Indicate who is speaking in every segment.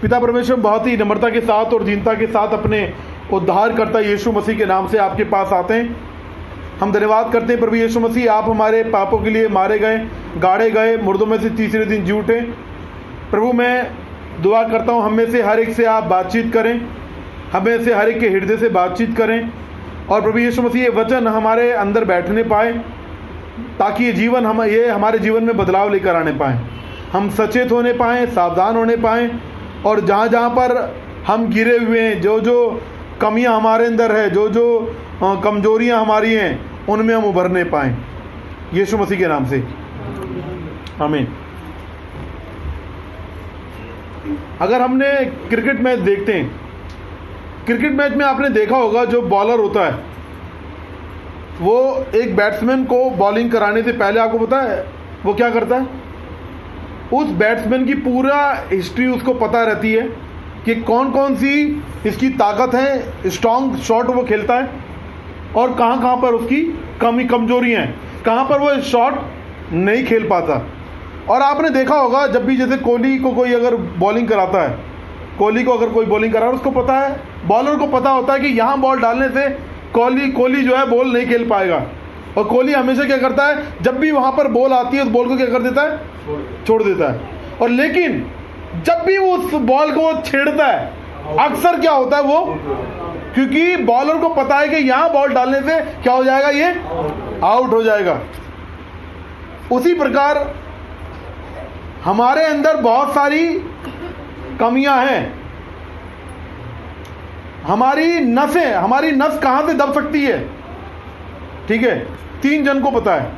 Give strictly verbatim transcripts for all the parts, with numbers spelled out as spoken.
Speaker 1: पिता परमेश्वर बहुत ही नम्रता के साथ और दीनता के साथ अपने उद्धारकर्ता यीशु मसीह के नाम से आपके पास आते हैं। हम धन्यवाद करते हैं प्रभु यीशु मसीह, आप हमारे पापों के लिए मारे गए, गाड़े गए, मुर्दों में से तीसरे दिन जी उठे। प्रभु मैं दुआ करता हूँ हमें से हर एक से आप बातचीत करें, हमें से हर एक के हृदय से बातचीत करें, और प्रभु यीशु मसीह ये वचन हमारे अंदर बैठने पाए, ताकि ये जीवन हम ये हमारे जीवन में बदलाव लेकर आने पाएँ, हम सचेत होने पाएँ, सावधान होने पाएँ, और जहाँ जहाँ पर हम गिरे हुए हैं, जो जो कमियाँ हमारे अंदर है, जो जो कमजोरियाँ हमारी हैं, उनमें हम उभरने पाएँ, यीशु मसीह के नाम से आमीन। अगर हमने क्रिकेट मैच देखते हैं, क्रिकेट मैच में आपने देखा होगा जो बॉलर होता है वो एक बैट्समैन को बॉलिंग कराने से पहले आपको पता है वो क्या करता है, उस बैट्समैन की पूरा हिस्ट्री उसको पता रहती है कि कौन कौन सी इसकी ताकत है, स्ट्रॉन्ग शॉट वो खेलता है, और कहाँ कहाँ पर उसकी कमी कमजोरियाँ हैं, कहाँ पर वो शॉट नहीं खेल पाता। और आपने देखा होगा जब भी जैसे कोहली को कोई अगर बॉलिंग कराता है, कोहली को अगर कोई बॉलिंग करा, उसको पता है, बॉलर को पता होता है कि यहाँ बॉल डालने से कोहली कोहली जो है बॉल नहीं खेल पाएगा, और कोहली हमेशा क्या करता है, जब भी वहाँ पर बॉल आती है उस बॉल को क्या कर देता है, छोड़ देता है। और लेकिन जब भी वो उस बॉल को छेड़ता है अक्सर क्या होता है वो, क्योंकि बॉलर को पता है कि यहाँ बॉल डालने से क्या हो जाएगा, ये आउट हो जाएगा। उसी प्रकार हमारे अंदर बहुत सारी कमियां हैं, हमारी नसें, हमारी नस कहां से दब सकती है, ठीक है, तीन जन को पता है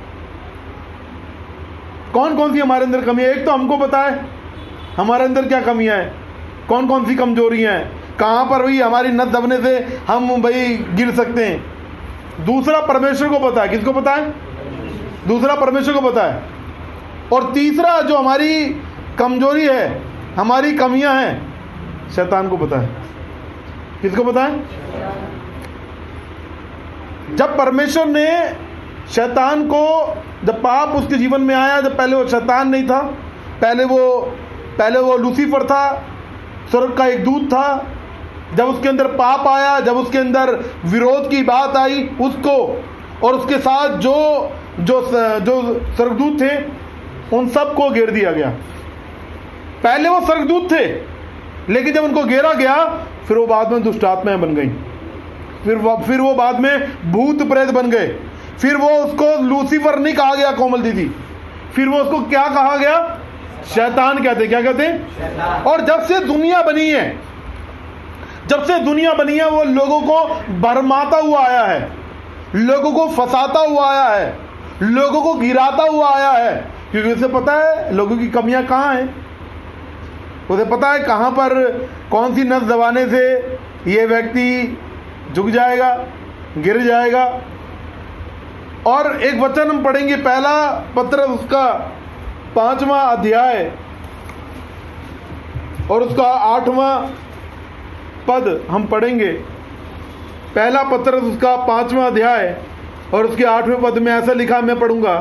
Speaker 1: कौन कौन सी हमारे अंदर कमी है। एक तो हमको पता है हमारे अंदर क्या कमियां हैं, कौन कौन सी कमजोरियां हैं, कहां पर भाई हमारी नस दबने से हम भाई गिर सकते हैं। दूसरा परमेश्वर को पता है, किसको पता है, दूसरा परमेश्वर को पता है। और तीसरा जो हमारी कमजोरी है, हमारी कमियां हैं, शैतान को पता है। किसको पता है? जब परमेश्वर ने शैतान को, जब पाप उसके जीवन में आया, जब पहले वो शैतान नहीं था, पहले वो पहले वो लूसीफर था, स्वर्ग का एक दूत था। जब उसके अंदर पाप आया, जब उसके अंदर विरोध की बात आई, उसको और उसके साथ जो जो जो स्वर्गदूत थे उन सबको घेर दिया गया। पहले वो स्वर्गदूत थे, लेकिन जब उनको घेरा गया फिर वो बाद में दुष्ट आत्माएं बन गई, फिर वो फिर वो बाद में भूत प्रेत बन गए। फिर वो उसको लूसीफर नहीं कहा गया कोमल दीदी, फिर वो उसको क्या कहा गया, शैतान कहते, क्या कहते हैं। और जब से दुनिया बनी है, जब से दुनिया बनी है वो लोगों को भरमाता हुआ आया है, लोगों को फंसाता हुआ आया है, लोगों को गिराता हुआ आया है, क्योंकि उसे पता है लोगों की कमियां कहाँ हैं, उसे पता है कहाँ पर कौन सी नस दबाने से ये व्यक्ति झुक जाएगा, गिर जाएगा। और एक वचन हम पढ़ेंगे, पहला पत्र उसका पांचवा अध्याय और उसका आठवां पद हम पढ़ेंगे। पहला पत्र उसका पांचवा अध्याय और उसके आठवें पद में ऐसा लिखा, मैं पढ़ूंगा,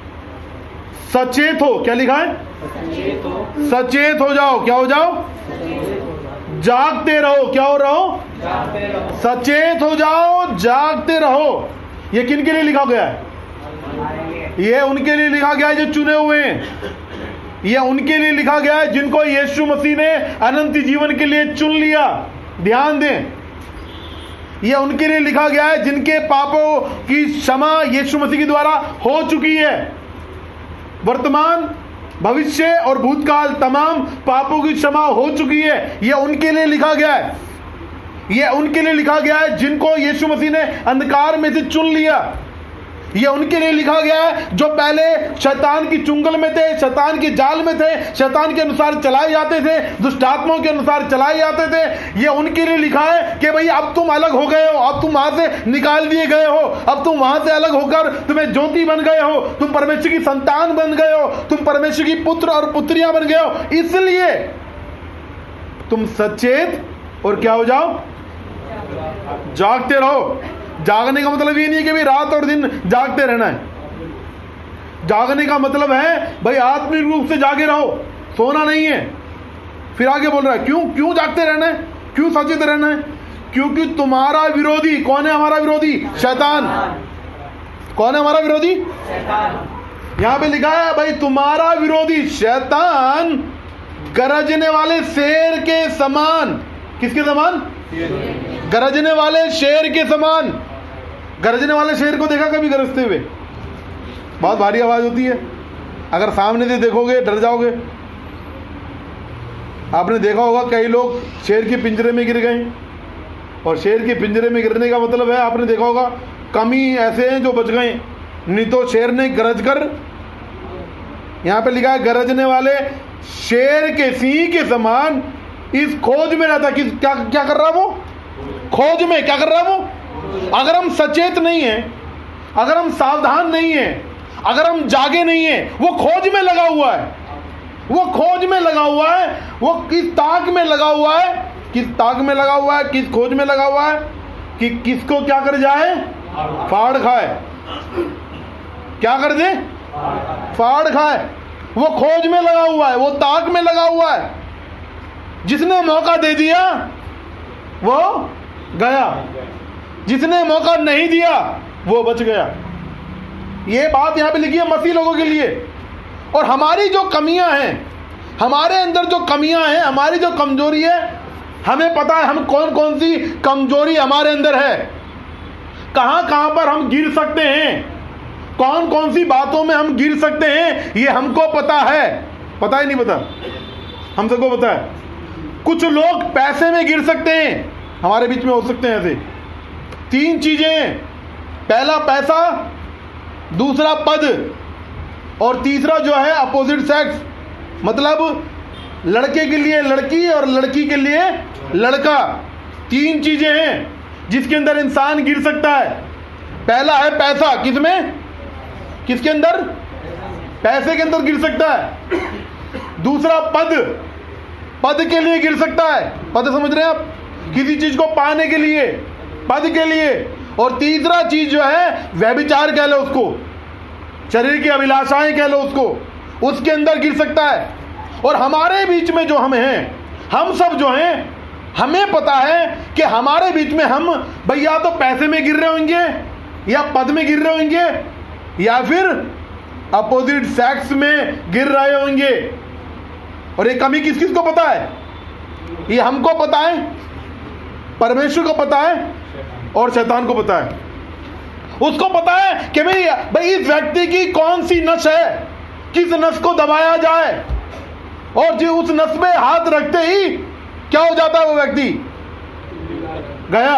Speaker 1: सचेत हो, क्या लिखा है, सचेत हो, सचेत हो जाओ, क्या हो जाओ, जागते रहो, क्या हो रहो, जागते रहो, सचेत हो जाओ, जागते रहो। ये किन के लिए लिखा गया है, ये उनके लिए लिखा गया है जो चुने हुए हैं, ये उनके लिए लिखा गया है जिनको यीशु मसीह ने अनंत जीवन के लिए चुन लिया। ध्यान दें, ये उनके लिए लिखा गया है जिनके पापों की क्षमा यीशु मसीह के द्वारा हो चुकी है। वर्तमान, भविष्य और भूतकाल तमाम पापों की क्षमा हो चुकी है। ये उनके लिए लिखा गया है, ये उनके लिए लिखा गया है जिनको यीशु मसीह ने अंधकार में से चुन लिया। ये उनके लिए लिखा गया है जो पहले शैतान की चुंगल में थे, शैतान के जाल में थे, शैतान के अनुसार चलाए जाते थे, दुष्ट आत्माओं के अनुसार चलाए जाते थे। ये उनके लिए लिखा है कि भाई अब तुम अलग हो गए हो, अब तुम वहां से निकाल दिए गए हो, अब तुम वहां से अलग होकर तुम्हें ज्योति बन गए हो, तुम परमेश्वर की संतान बन गए हो, तुम परमेश्वर की पुत्र और पुत्रियां बन गए हो। इसलिए तुम सचेत और क्या हो जाओ, जागते रहो। जागने का मतलब ये नहीं है कि भाई रात और दिन जागते रहना है। जागने का मतलब है भाई आत्मिक रूप से जागे रहो, सोना नहीं है। फिर आगे बोल रहा है क्यों क्यों जागते रहना है, क्यों सचेत रहना है? क्योंकि तुम्हारा विरोधी, कौन है हमारा विरोधी? शैतान। कौन है हमारा विरोधी? शैतान। यहां पे लिखा है भाई तुम्हारा विरोधी शैतान गरजने वाले शेर के समान। किसके समान? गरजने वाले शेर के समान। गरजने वाले शेर को देखा कभी गरजते हुए? बहुत भारी आवाज होती है, अगर सामने से देखोगे डर जाओगे। आपने देखा होगा कई लोग शेर के पिंजरे में गिर गए, और शेर के पिंजरे में गिरने का मतलब है, आपने देखा होगा कम ही ऐसे हैं जो बच गए, नहीं तो शेर ने गरज कर, यहां पे लिखा है गरजने वाले शेर के सिंह के समान इस खोज में रहता। किस क्या क्या कर रहा वो? खोज में। क्या कर रहा वो? अगर हम सचेत नहीं है, अगर हम सावधान नहीं है, अगर हम जागे नहीं है, वो खोज में लगा हुआ है। वो खोज में लगा हुआ है। वो किस ताक में लगा हुआ है? किस ताक में लगा हुआ है? किस खोज में लगा हुआ है कि किसको क्या कर जाए? फाड़ खाए। क्या कर दे? फाड़ खाए। वो खोज में लगा हुआ है, वो ताक में लगा हुआ है। जिसने मौका दे दिया वो गया, जिसने मौका नहीं दिया वो बच गया। ये बात यहां पे लिखी है मसीह लोगों के लिए। और हमारी जो कमियां हैं, हमारे अंदर जो कमियां हैं, हमारी जो कमजोरी है, हमें पता है हम कौन कौन सी कमजोरी हमारे अंदर है, कहां कहां पर हम गिर सकते हैं, कौन कौन सी बातों में हम गिर सकते हैं, ये हमको पता है। पता ही नहीं पता? हम सबको पता है। कुछ लोग पैसे में गिर सकते हैं, हमारे बीच में हो सकते हैं ऐसे। तीन चीजें, पहला पैसा, दूसरा पद, और तीसरा जो है अपोजिट सेक्स, मतलब लड़के के लिए लड़की और लड़की के लिए लड़का। तीन चीजें हैं जिसके अंदर इंसान गिर सकता है। पहला है पैसा। किसमें? किसके अंदर? पैसे के अंदर गिर सकता है। दूसरा पद, पद के लिए गिर सकता है। पद समझ रहे हैं आप? किसी चीज को पाने के लिए, पद के लिए। और तीसरा चीज जो है व्यभिचार कह लो उसको, शरीर की अभिलाषाएं कह लो उसको, उसके अंदर गिर सकता है। और हमारे बीच में जो हम हैं, हम सब जो हैं, हमें पता है कि हमारे बीच में हम भैया तो पैसे में गिर रहे होंगे, या पद में गिर रहे होंगे, या फिर अपोजिट सेक्स में गिर रहे होंगे। और ये कमी किस किस को पता है? ये हमको पता है, परमेश्वर को पता है, और शैतान को पता है। उसको पता है कि भाई भाई इस व्यक्ति की कौन सी नस है, किस नस को दबाया जाए, और जो उस नस में हाथ रखते ही क्या हो जाता है? वो व्यक्ति गया।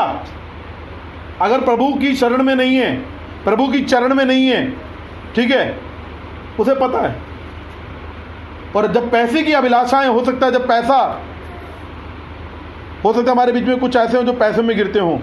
Speaker 1: अगर प्रभु की शरण में नहीं है, प्रभु की चरण में नहीं है, ठीक है, उसे पता है। और जब पैसे की अभिलाषाएं, हो सकता है जब पैसा, हो सकता है हमारे बीच में कुछ ऐसे हो जो पैसे में गिरते हों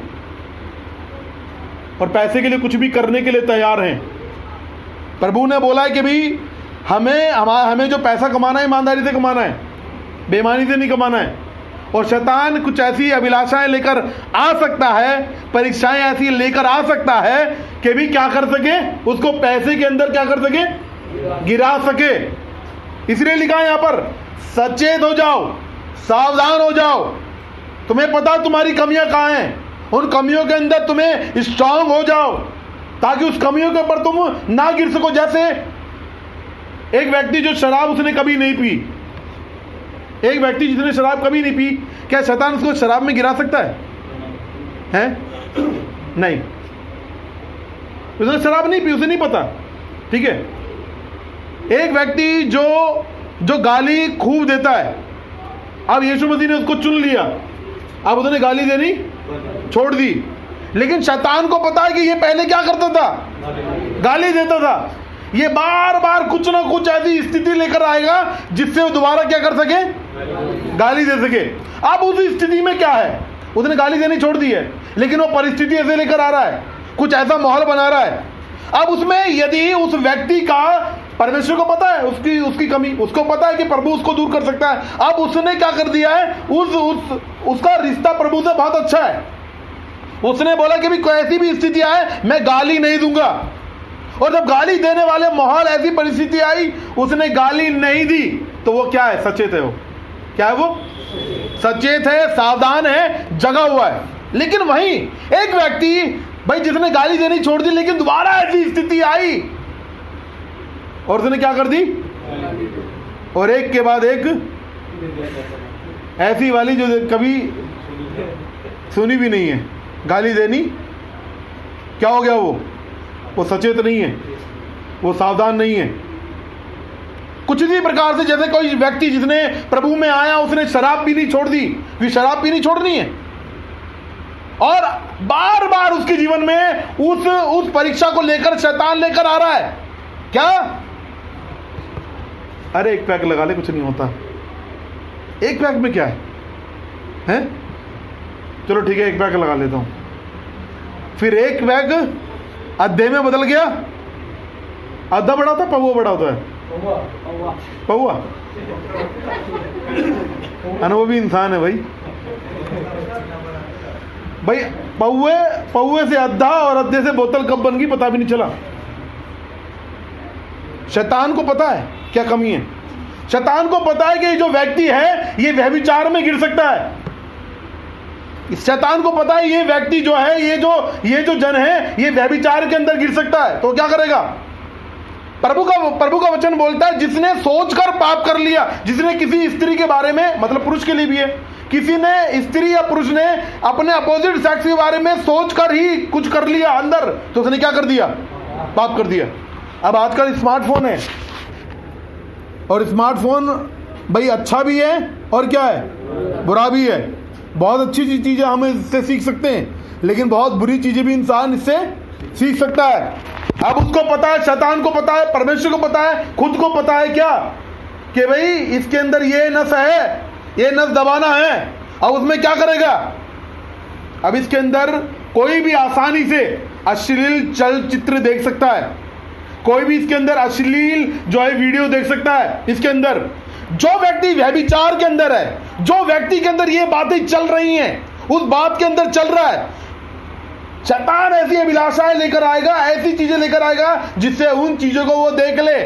Speaker 1: और पैसे के लिए कुछ भी करने के लिए तैयार हैं। प्रभु ने बोला है कि भाई हमें हमें जो पैसा कमाना है ईमानदारी से कमाना है, बेईमानी से नहीं कमाना है। और शैतान कुछ ऐसी अभिलाषाएं लेकर आ सकता है, परीक्षाएं ऐसी लेकर आ सकता है कि भी क्या कर सके, उसको पैसे के अंदर क्या कर सके? गिरा सके। इसलिए लिखा है यहां पर सचेत हो जाओ, सावधान हो जाओ। तुम्हें पता तुम्हारी कमियां कहां हैं, उन कमियों के अंदर तुम्हें स्ट्रांग हो जाओ, ताकि उस कमियों के ऊपर तुम ना गिर सको। जैसे एक व्यक्ति जो शराब उसने कभी नहीं पी, एक व्यक्ति जिसने शराब कभी नहीं पी, क्या शैतान उसको शराब में गिरा सकता है? हैं? नहीं, उसने शराब नहीं पी, उसे नहीं पता, ठीक है। एक व्यक्ति जो जो गाली खूब देता है, अब यीशु मसीह ने उसको चुन लिया, अब उसने गाली देनी छोड़ दी, लेकिन शैतान को पता है कि ये पहले क्या करता था? गाली देता था। ये बार बार कुछ ना कुछ ऐसी स्थिति लेकर आएगा जिससे वो दोबारा क्या कर सके? गाली दे सके। अब उस स्थिति में क्या है? उसने गाली देनी छोड़ दी है, लेकिन वो परिस्थिति ऐसे लेकर आ रहा है, कुछ ऐसा माहौल बना रहा है। अब उसमें यदि उस व्यक्ति का, परमेश्वर को पता है उसकी उसकी कमी, उसको पता है कि प्रभु उसको दूर कर सकता है। अब उसने क्या कर दिया है? उस, उस उसका रिश्ता प्रभु से बहुत अच्छा है। उसने बोला कि भी कोई ऐसी भी स्थिति आए मैं गाली नहीं दूंगा। और जब गाली देने वाले माहौल, ऐसी परिस्थिति आई, उसने गाली नहीं दी, तो वो क्या है? सचेत है वो। क्या है वो? सचेत है, सावधान है, जगा हुआ है। लेकिन वहीं एक व्यक्ति भाई जिसने गाली देनी छोड़ दी, लेकिन दोबारा ऐसी स्थिति आई और उसने क्या कर दी, और एक के बाद एक ऐसी वाली जो कभी सुनी भी नहीं है, गाली देनी। क्या हो गया? वो वो सचेत नहीं है, वो सावधान नहीं है। कुछ इसी प्रकार से जैसे कोई व्यक्ति जिसने प्रभु में आया, उसने शराब पीनी छोड़ दी, भी शराब पीनी छोड़नी है, और बार बार उसके जीवन में उस उस परीक्षा को लेकर शैतान लेकर आ रहा है। क्या? अरे एक पैक लगा ले, कुछ नहीं होता। एक पैक में क्या है, हैं? चलो ठीक है, एक पैक लगा लेता हूं। फिर एक पैक अद्धे में बदल गया। अद्धा बड़ा होता है, पौवा बड़ा होता है? पौवा। अनुभवी इंसान है भाई। भाई पौवे पौवे से अद्धा और अद्धे से बोतल कब बन गई पता भी नहीं चला। शैतान को पता है क्या कमी है। शैतान को पता है कि ये जो व्यक्ति है ये व्यभिचार में गिर सकता है। इस शैतान को पता है ये व्यक्ति जो है, ये जो ये जो जन है, ये व्यभिचार के अंदर गिर सकता है। तो क्या करेगा? प्रभु का प्रभु का वचन बोलता है, जिसने सोचकर पाप कर लिया, जिसने किसी स्त्री के बारे में, मतलब पुरुष के लिए भी है, किसी ने, स्त्री या पुरुष ने अपने अपोजिट सेक्स के बारे में सोचकर ही कुछ कर लिया अंदर, तो उसने क्या कर दिया? पाप कर दिया। अब आजकल स्मार्टफोन है, और स्मार्टफोन भाई अच्छा भी है और क्या है, बुरा भी है। बहुत अच्छी चीजें हम इससे सीख सकते हैं, लेकिन बहुत बुरी चीजें भी इंसान इससे सीख सकता है। अब उसको पता है, शैतान को पता है, परमेश्वर को पता है, खुद को पता है क्या, कि भाई इसके अंदर ये नस है, ये नस दबाना है। अब उसमें क्या करेगा? अब इसके अंदर कोई भी आसानी से अश्लील चलचित्र देख सकता है, कोई भी इसके अंदर अश्लील जो है वीडियो देख सकता है। इसके अंदर जो व्यक्ति व्यभिचार के अंदर है, जो व्यक्ति के अंदर ये बातें चल रही हैं, उस बात के अंदर चल रहा है, शैतान ऐसी अभिलाषाएं लेकर आएगा, ऐसी चीजें लेकर आएगा जिससे उन चीजों को वो देख ले।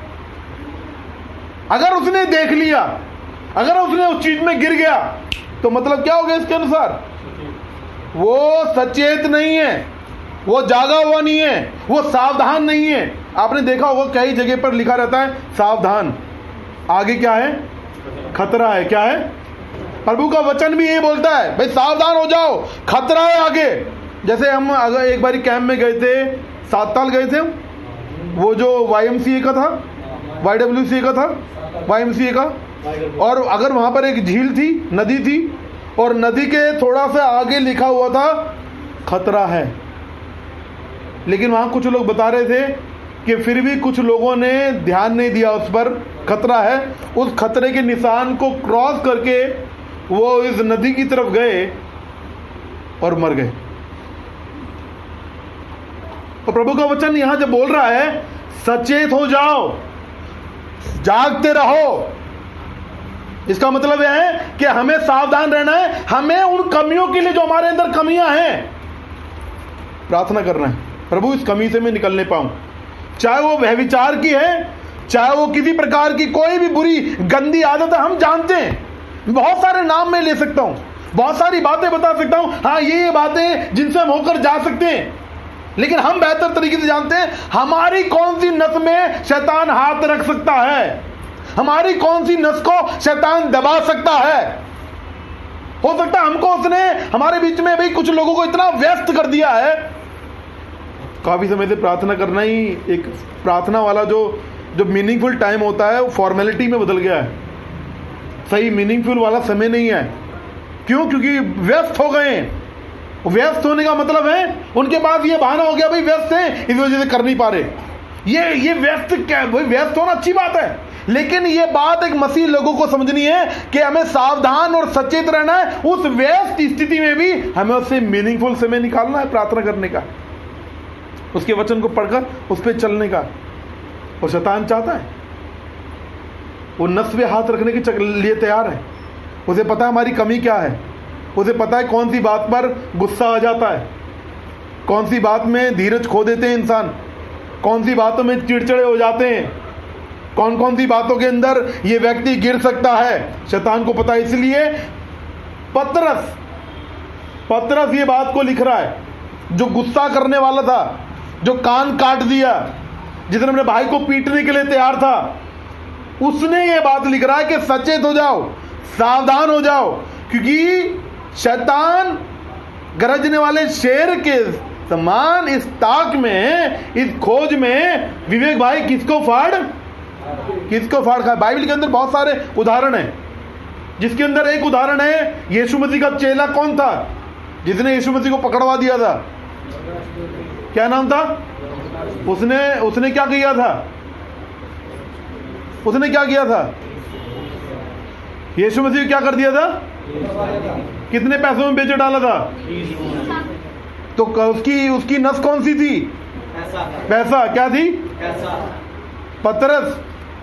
Speaker 1: अगर उसने देख लिया, अगर उसने उस चीज में गिर गया, तो मतलब क्या हो गया इसके अनुसार? वो सचेत नहीं है, वो जागा हुआ नहीं है, वो सावधान नहीं है। आपने देखा होगा कई जगह पर लिखा रहता है सावधान, आगे क्या है? खतरा है। क्या है? प्रभु का वचन भी यही बोलता है, भाई सावधान हो जाओ, खतरा है आगे। जैसे हम अगर एक बार कैंप में गए थे, सात साल गए थे, वो जो वाई एम सी ए का था, वाई डब्ल्यू सी ए का था, वाई एम सी ए का, और अगर वहां पर एक झील थी, नदी थी, और नदी के थोड़ा सा आगे लिखा हुआ था खतरा है। लेकिन वहां कुछ लोग बता रहे थे कि फिर भी कुछ लोगों ने ध्यान नहीं दिया उस पर, खतरा है। उस खतरे के निशान को क्रॉस करके वो इस नदी की तरफ गए और मर गए। तो प्रभु का वचन यहां जब बोल रहा है सचेत हो जाओ, जागते रहो, इसका मतलब यह है कि हमें सावधान रहना है। हमें उन कमियों के लिए, जो हमारे अंदर कमियां हैं, प्रार्थना करना है, प्रभु इस कमी से मैं निकलने पाऊं। चाहे वो व्यभिचार की है, चाहे वो किसी प्रकार की कोई भी बुरी गंदी आदत है, हम जानते हैं। बहुत सारे नाम मैं ले सकता हूं, बहुत सारी बातें बता सकता हूं, हाँ ये ये बातें जिनसे हम होकर जा सकते हैं, लेकिन हम बेहतर तरीके से जानते हैं हमारी कौन सी नस में शैतान हाथ रख सकता है, हमारी कौन सी नस को शैतान दबा सकता है। हो सकता है हमको उसने हमारे बीच में भाई कुछ लोगों को इतना व्यस्त कर दिया है, काफी समय से प्रार्थना करना ही एक प्रार्थना वाला जो जो मीनिंगफुल टाइम होता है वो फॉर्मेलिटी में बदल गया है। सही मीनिंगफुल वाला समय नहीं है। क्यों? क्योंकि व्यस्त हो गए हैं। व्यस्त होने का मतलब है उनके पास ये बहाना हो गया, भाई व्यस्त है इस वजह से कर नहीं पा रहे। ये ये व्यस्त क्या है? भाई व्यस्त होना अच्छी बात है, लेकिन ये बात एक मसीह लोगों को समझनी है कि हमें सावधान और सचेत रहना है। उस व्यस्त स्थिति में भी हमें उससे मीनिंगफुल समय निकालना है, प्रार्थना करने का, उसके वचन को पढ़कर उस पर चलने का। और शैतान चाहता है, वो नस पे हाथ रखने के लिए तैयार है। उसे पता है हमारी कमी क्या है, उसे पता है कौन सी बात पर गुस्सा आ जाता है, कौन सी बात में धीरज खो देते हैं इंसान, कौन सी बातों में चिड़चिड़े हो जाते हैं। कौन कौन सी बातों के अंदर ये व्यक्ति गिर सकता है, शैतान को पता है। इसलिए पतरस पतरस ये बात को लिख रहा है, जो गुस्सा करने वाला था, जो कान काट दिया, जिसने अपने भाई को पीटने के लिए तैयार था, उसने ये बात लिख रहा है कि सचेत हो जाओ, सावधान हो जाओ, क्योंकि शैतान गरजने वाले शेर के समान इस ताक में, इस खोज में विवेक भाई किसको फाड़ किसको फाड़ खाए। बाइबल के अंदर बहुत सारे उदाहरण हैं, जिसके अंदर एक उदाहरण है, यीशु मसीह का चेला कौन था जिसने यीशु मसीह को पकड़वा दिया था? क्या नाम था? उसने उसने क्या किया था? उसने क्या किया था? यीशु मसीह क्या कर दिया था? कितने पैसों में बेच डाला था? तो उसकी उसकी नस कौन सी थी? पैसा। पैसा क्या थी? पैसा। पतरस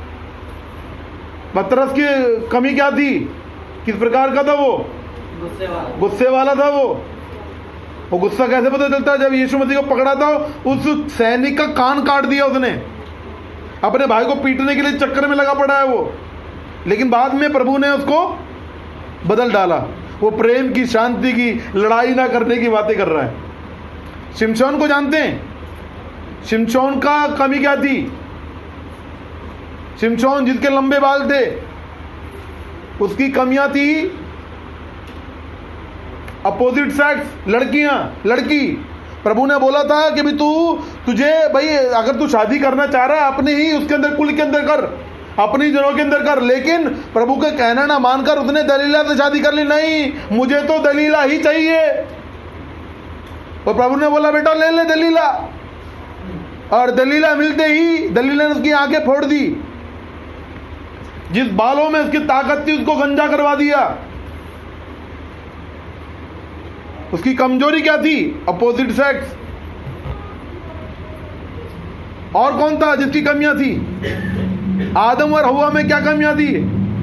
Speaker 1: पतरस की कमी क्या थी? किस प्रकार का था वो? गुस्से वाला गुस्से वाला था वो। वो गुस्सा कैसे पता चलता है? जब यीशु मसीह को पकड़ा था, उस सैनिक का कान काट दिया उसने। अपने भाई को पीटने के लिए चक्कर में लगा पड़ा है वो, लेकिन बाद में प्रभु ने उसको बदल डाला। वो प्रेम की, शांति की, लड़ाई ना करने की बातें कर रहा है। शिमशोन को जानते हैं? शिमशोन का कमी क्या थी? शिमशोन जिसके लंबे बाल थे, उसकी कमियां थी अपोजिट सेक्स, लड़कियां, लड़की। प्रभु ने बोला था कि भी तू तुझे भाई अगर तू शादी करना चाह रहा है, अपने ही उसके अंदर, कुल के अंदर कर, अपनी जनों के अंदर कर। लेकिन प्रभु का कहना ना मानकर उसने दलीला से शादी कर ली। नहीं, मुझे तो दलीला ही चाहिए। और प्रभु ने बोला बेटा ले ले दलीला, और दलीला मिलते ही दलीला ने उसकी आंखें फोड़ दी। जिस बालों में उसकी ताकत थी उसको गंजा करवा दिया। उसकी कमजोरी क्या थी? Opposite sex. और कौन था जिसकी कमियां थी? आदम और हव्वा में क्या कमियां थी?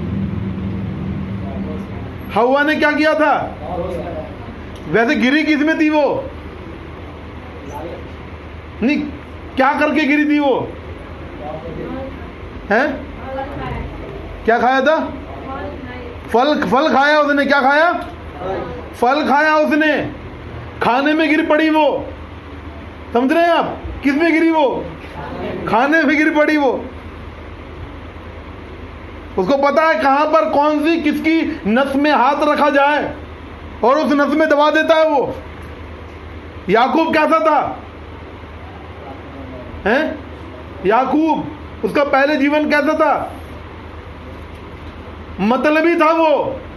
Speaker 1: हव्वा ने क्या किया था? वैसे गिरी किस में थी वो? नहीं, क्या करके गिरी थी वो? हैं? क्या खाया था? फल फल खाया उसने। क्या खाया? फल खाया उसने। खाने में गिर पड़ी वो। समझ रहे हैं आप? किस में गिरी वो? खाने में गिर पड़ी वो। उसको पता है कहां पर कौन सी किसकी नस में हाथ रखा जाए, और उस नस में दबा देता है वो। याकूब कैसा था? हैं? याकूब, उसका पहले जीवन कैसा था? मतलबी था वो।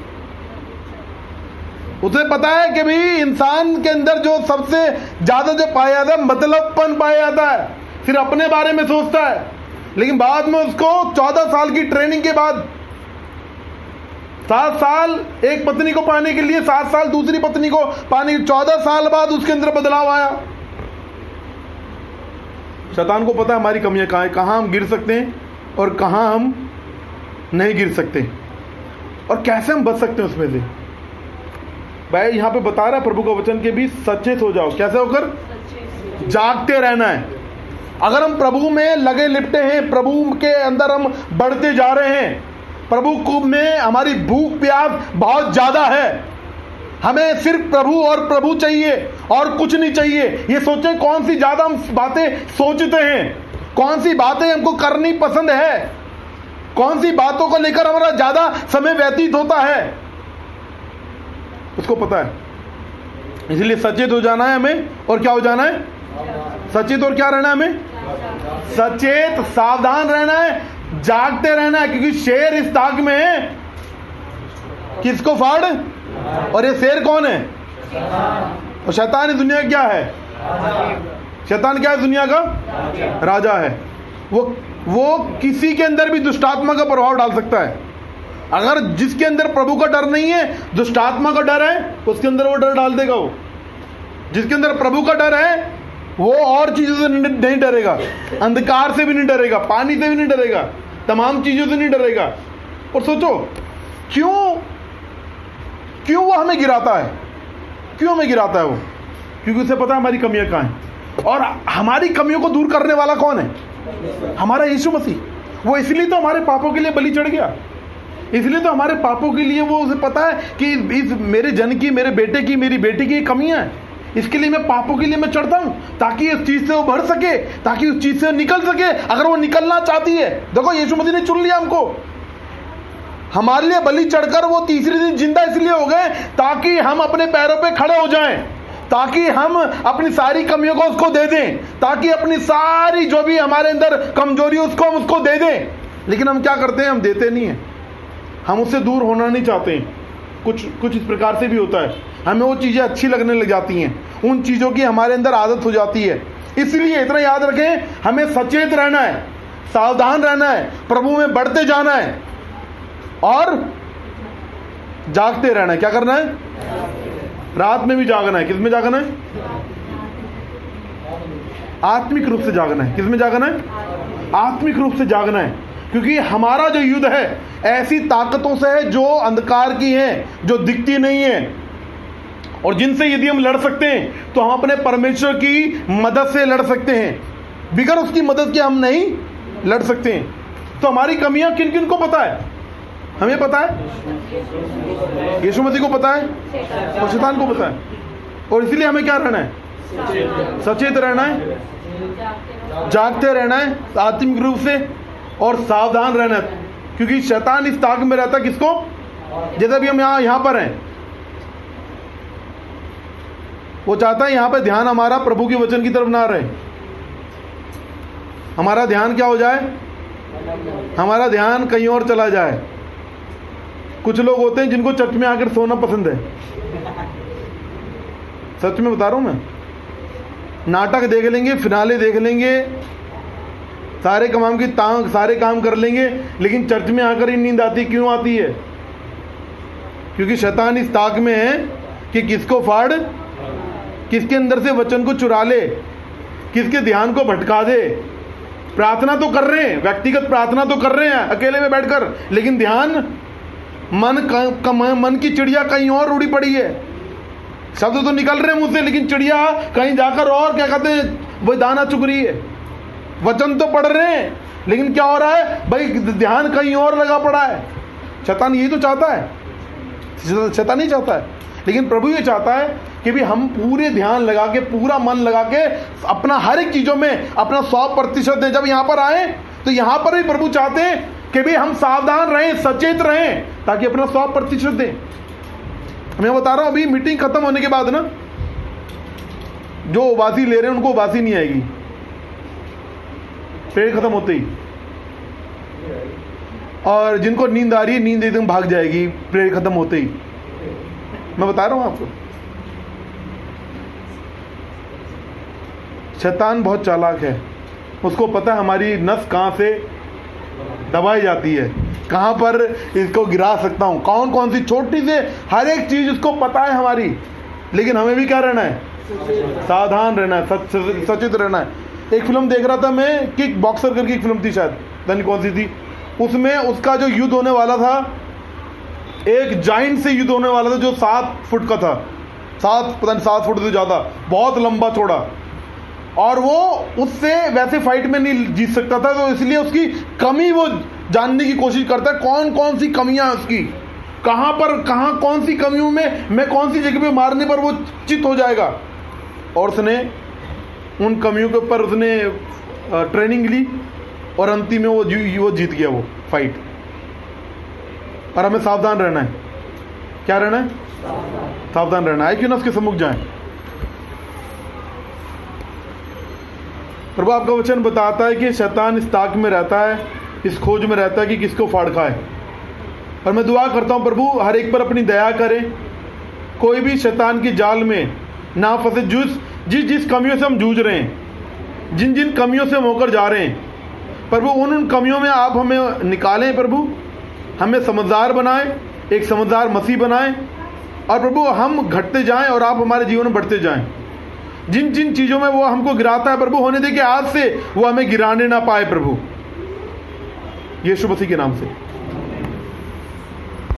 Speaker 1: उसे पता है कि भाई इंसान के अंदर जो सबसे ज्यादा जो पाया जाता है, मतलबपन पाया जाता है। फिर अपने बारे में सोचता है, लेकिन बाद में उसको चौदह साल की ट्रेनिंग के बाद, सात साल एक पत्नी को पाने के लिए, सात साल दूसरी पत्नी को पाने, चौदह साल बाद उसके अंदर बदलाव आया। शैतान को पता है हमारी कमियां कहां है, कहां हम गिर सकते हैं और कहां हम नहीं गिर सकते, और कैसे हम बच सकते हैं उसमें से। भाई यहां पे बता रहा है प्रभु का वचन के भी, सचेत हो जाओ। कैसे होकर? जागते रहना है। अगर हम प्रभु में लगे लिपटे हैं, प्रभु के अंदर हम बढ़ते जा रहे हैं, प्रभु को में हमारी भूख प्यास बहुत ज्यादा है, हमें सिर्फ प्रभु और प्रभु चाहिए और कुछ नहीं चाहिए। ये सोचे कौन सी ज्यादा हम बातें सोचते हैं, कौन सी बातें हमको करनी पसंद है, कौन सी बातों को लेकर हमारा ज्यादा समय व्यतीत होता है, उसको पता है। इसलिए सचेत हो जाना है हमें, और क्या हो जाना है? सचेत। और क्या रहना है हमें? सचेत, सावधान रहना है, जागते रहना है, क्योंकि शेर इस ताक में है। किसको फाड़? और ये शेर कौन है? और शैतान इस दुनिया का क्या है? शैतान क्या है? दुनिया का राजा है। वो वो किसी के अंदर भी दुष्टात्मा का प्रभाव डाल सकता है। अगर जिसके अंदर प्रभु का डर नहीं है, दुष्टात्मा का डर है, उसके अंदर वो डर डाल देगा। वो जिसके अंदर प्रभु का डर है, वो और चीजों से नहीं डरेगा, अंधकार से भी नहीं डरेगा, पानी से भी नहीं डरेगा, तमाम चीजों से नहीं डरेगा। और सोचो क्यों क्यों वो हमें गिराता है? क्यों हमें गिराता है वो? क्योंकि उसे पता है हमारी कमियां कहां हैं, और हमारी कमियों को दूर करने वाला कौन है? हमारा यीशु मसीह। वो इसलिए तो हमारे पापों के लिए बलि चढ़ गया, इसलिए तो हमारे पापों के लिए वो उसे पता है कि इस मेरे जन की, मेरे बेटे की, मेरी बेटी की कमियां हैं, इसके लिए मैं पापों के लिए मैं चढ़ता हूं, ताकि इस चीज से वो भर सके, ताकि उस चीज से निकल सके। अगर वो निकलना चाहती है, देखो यीशु मसीह ने चुन लिया हमको, हमारे लिए बलि चढ़कर वो तीसरे दिन जिंदा इसलिए हो गए ताकि हम अपने पैरों पे खड़े हो जाएं, ताकि हम अपनी सारी कमियों को उसको दे दें, ताकि अपनी सारी जो भी हमारे अंदर कमजोरी उसको हम उसको दे दें। लेकिन हम क्या करते हैं, हम देते नहीं हैं, हम उससे दूर होना नहीं चाहते हैं। कुछ कुछ इस प्रकार से भी होता है, हमें वो चीज़ें अच्छी लगने लग जाती हैं, उन चीज़ों की हमारे अंदर आदत हो जाती है। इसलिए इतना याद रखें, हमें सचेत रहना है, सावधान रहना है, प्रभु में बढ़ते जाना है और जागते रहना है। क्या करना है? रात में भी जागना है। किस में जागना है? आत्मिक रूप से जागना है। किस में जागना है? आत्मिक रूप से जागना है, क्योंकि हमारा जो युद्ध है ऐसी ताकतों से है जो अंधकार की हैं, जो दिखती नहीं है, और जिनसे यदि हम लड़ सकते हैं तो हम अपने परमेश्वर की मदद से लड़ सकते हैं, बिगर उसकी मदद के हम नहीं लड़ सकते हैं। तो हमारी कमियां किन किन को पता है? हमें पता है, यीशु मसीह को पता है और शैतान को पता है, और इसलिए हमें क्या रहना है? सचेत रहना है, जागते रहना है आत्मिक रूप से, और सावधान रहना है, क्योंकि शैतान इस ताक में रहता है किसको? जैसे भी हम यहां यहां पर हैं, वो चाहता है यहां पे ध्यान हमारा प्रभु के वचन की तरफ ना रहे, हमारा ध्यान क्या हो जाए? हमारा ध्यान कहीं और चला जाए। कुछ लोग होते हैं जिनको चर्च में आकर सोना पसंद है, सच में बता रहा हूं मैं, नाटक देख लेंगे, फिनाले देख लेंगे, सारे काम की तांग सारे काम कर लेंगे, लेकिन चर्च में आकर ही नींद आती। क्यों आती है? क्योंकि शैतान इस ताक में है कि किसको फाड़, किसके अंदर से वचन को चुरा ले, किसके ध्यान को भटका दे। प्रार्थना तो कर रहे हैं, व्यक्तिगत प्रार्थना तो कर रहे हैं अकेले में बैठकर, लेकिन ध्यान मन क, मन की चिड़िया कहीं और उड़ी पड़ी है। शब्द तो निकल रहे हैं मुझसे, लेकिन चिड़िया कहीं जाकर और क्या कहते हैं, वो दाना चुग रही है। वचन तो पढ़ रहे हैं, लेकिन क्या हो रहा है भाई? ध्यान कहीं और लगा पड़ा है। शैतान यही तो चाहता है, शैतान नहीं चाहता है, लेकिन प्रभु ये चाहता है कि भी हम पूरे ध्यान लगा के, पूरा मन लगा के अपना हर एक चीजों में अपना सौ प्रतिशत दें। जब यहाँ पर आए तो यहाँ पर भी प्रभु चाहते हैं कि भी हम सावधान रहें, सचेत रहें, ताकि अपना सौ प्रतिशत दें। मैं बता रहा हूं, अभी मीटिंग खत्म होने के बाद ना, जो उबासी ले रहे हैं उनको उबासी नहीं आएगी, पेड़ खत्म होते ही, और जिनको नींद आ रही है नींद एकदम भाग जाएगी पेड़ खत्म होते ही। मैं बता रहा हूं आपको, शैतान बहुत चालाक है, उसको पता है हमारी नस कहां से दबाई जाती है, कहां पर इसको गिरा सकता हूं, कौन कौन सी छोटी से हर एक चीज उसको पता है हमारी। लेकिन हमें भी क्या रहना है? सावधान रहना है, सच, सचेत रहना है। एक फिल्म देख रहा था मैं, किक बॉक्सर करके एक फिल्म थी, शायद पता नहीं कौन सी थी, उसमें उसका जो युद्ध होने वाला था, एक जाइंट से युद्ध होने वाला था जो सात फुट का था, सात पता नहीं सात फुट से ज्यादा, बहुत लंबा चौड़ा, और वो उससे वैसे फाइट में नहीं जीत सकता था, तो इसलिए उसकी कमी वो जानने की कोशिश करता है, कौन कौन सी कमियां उसकी, कहां पर कहां कौन सी कमियों में मैं कौन सी जगह पे मारने पर वो चित हो जाएगा। और उसने उन कमियों के ऊपर उसने ट्रेनिंग ली, और अंतिम में वो वो जीत गया वो फाइट। और हमें सावधान रहना है। क्या रहना है? सावधान रहना है। क्यों ना उसके सम्मुख जाएं। प्रभु आपका वचन बताता है कि शैतान इस ताक में रहता है, इस खोज में रहता है कि किसको फाड़ खाए। और मैं दुआ करता हूं प्रभु हर एक पर अपनी दया करें, कोई भी शैतान की जाल में ना फंसे। जूझ जिस जिस कमियों से हम जूझ रहे हैं, जिन जिन कमियों से हम होकर जा रहे हैं, प्रभु उन उन कमियों में आप हमें निकालें प्रभु, हमें समझदार बनाएं, एक समझदार मसीह बनाएं, और प्रभु हम घटते जाएं और आप हमारे जीवन में बढ़ते जाएं। जिन जिन चीज़ों में वो हमको गिराता है प्रभु, होने दे कि आज से वो हमें गिराने ना पाए प्रभु, यीशु मसीह के नाम से।